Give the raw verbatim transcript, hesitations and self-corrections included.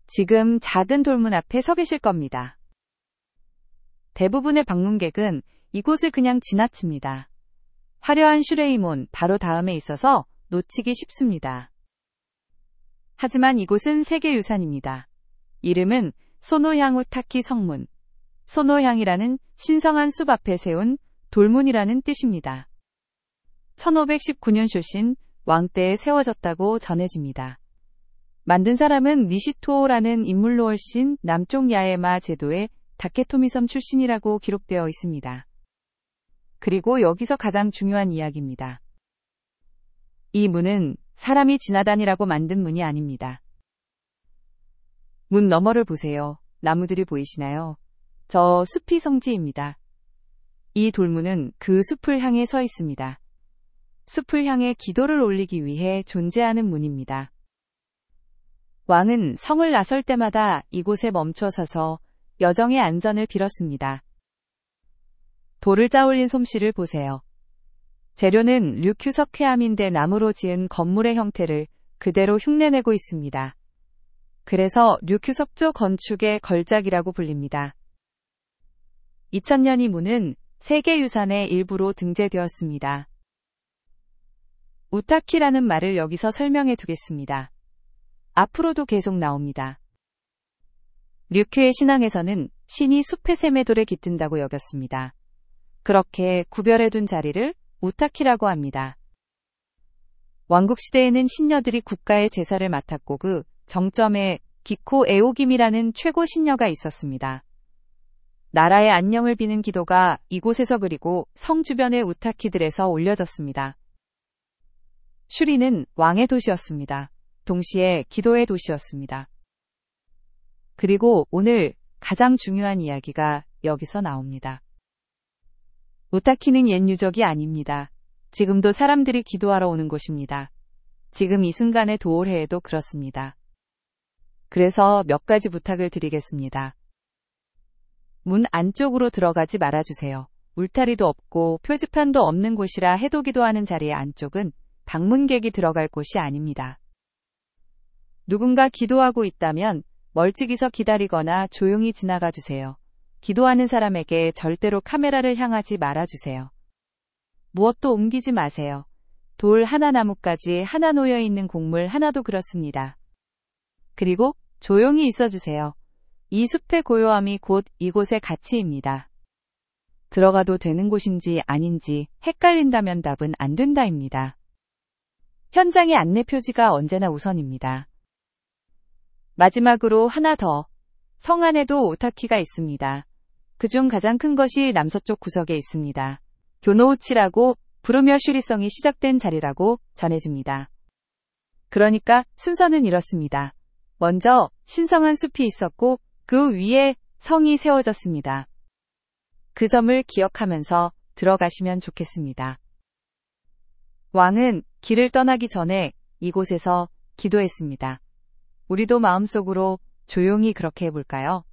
지금 작은 돌문 앞에 서 계실 겁니다. 대부분의 방문객은 이곳을 그냥 지나칩니다. 화려한 슈레이몬 바로 다음에 있어서 놓치기 쉽습니다. 하지만 이곳은 세계유산입니다. 이름은 소노향 우타키 성문. 소노향이라는 신성한 숲 앞에 세운 돌문이라는 뜻입니다. 천오백십구 년 쇼신 왕 때에 세워졌다고 전해집니다. 만든 사람은 니시토라는 인물로 훨씬 남쪽 야에마 제도의 다케토미섬 출신이라고 기록되어 있습니다. 그리고 여기서 가장 중요한 이야기입니다. 이 문은 사람이 지나다니라고 만든 문이 아닙니다. 문 너머를 보세요. 나무들이 보이시나요? 저 숲이 성지입니다. 이 돌문은 그 숲을 향해 서 있습니다. 숲을 향해 기도를 올리기 위해 존재하는 문입니다. 왕은 성을 나설 때마다 이곳에 멈춰 서서 여정의 안전을 빌었습니다. 돌을 짜올린 솜씨를 보세요. 재료는 류큐석 회암인데 나무로 지은 건물의 형태를 그대로 흉내내고 있습니다. 그래서 류큐석조 건축의 걸작이라고 불립니다. 이천 년 이 문은 세계유산의 일부로 등재되었습니다. 우타키라는 말을 여기서 설명해 두겠습니다. 앞으로도 계속 나옵니다. 류큐의 신앙에서는 신이 숲의 세메돌에 깃든다고 여겼습니다. 그렇게 구별해둔 자리를 우타키라고 합니다. 왕국시대에는 신녀들이 국가의 제사를 맡았고 그 정점에 기코 에오김이라는 최고 신녀가 있었습니다. 나라의 안녕을 비는 기도가 이곳에서 그리고 성 주변의 우타키들에서 올려졌습니다. 슈리는 왕의 도시였습니다. 동시에 기도의 도시였습니다. 그리고 오늘 가장 중요한 이야기가 여기서 나옵니다. 우타키는 옛 유적이 아닙니다. 지금도 사람들이 기도하러 오는 곳입니다. 지금 이 순간의 도올해에도 그렇습니다. 그래서 몇 가지 부탁을 드리겠습니다. 문 안쪽으로 들어가지 말아주세요. 울타리도 없고 표지판도 없는 곳이라 해도 기도하는 자리의 안쪽은 방문객이 들어갈 곳이 아닙니다. 누군가 기도하고 있다면 멀찍이서 기다리거나 조용히 지나가 주세요. 기도하는 사람에게 절대로 카메라를 향하지 말아주세요. 무엇도 옮기지 마세요. 돌 하나 나무까지 하나 놓여있는 곡물 하나도 그렇습니다. 그리고 조용히 있어주세요. 이 숲의 고요함이 곧 이곳의 가치입니다. 들어가도 되는 곳인지 아닌지 헷갈린다면 답은 안 된다입니다. 현장의 안내 표지가 언제나 우선입니다. 마지막으로 하나 더. 성 안에도 오타키가 있습니다. 그중 가장 큰 것이 남서쪽 구석에 있습니다. 교노우치라고 부르며 슈리성이 시작된 자리라고 전해집니다. 그러니까 순서는 이렇습니다. 먼저 신성한 숲이 있었고 그 위에 성이 세워졌습니다. 그 점을 기억하면서 들어가시면 좋겠습니다. 왕은 길을 떠나기 전에 이곳에서 기도했습니다. 우리도 마음속으로 조용히 그렇게 해볼까요?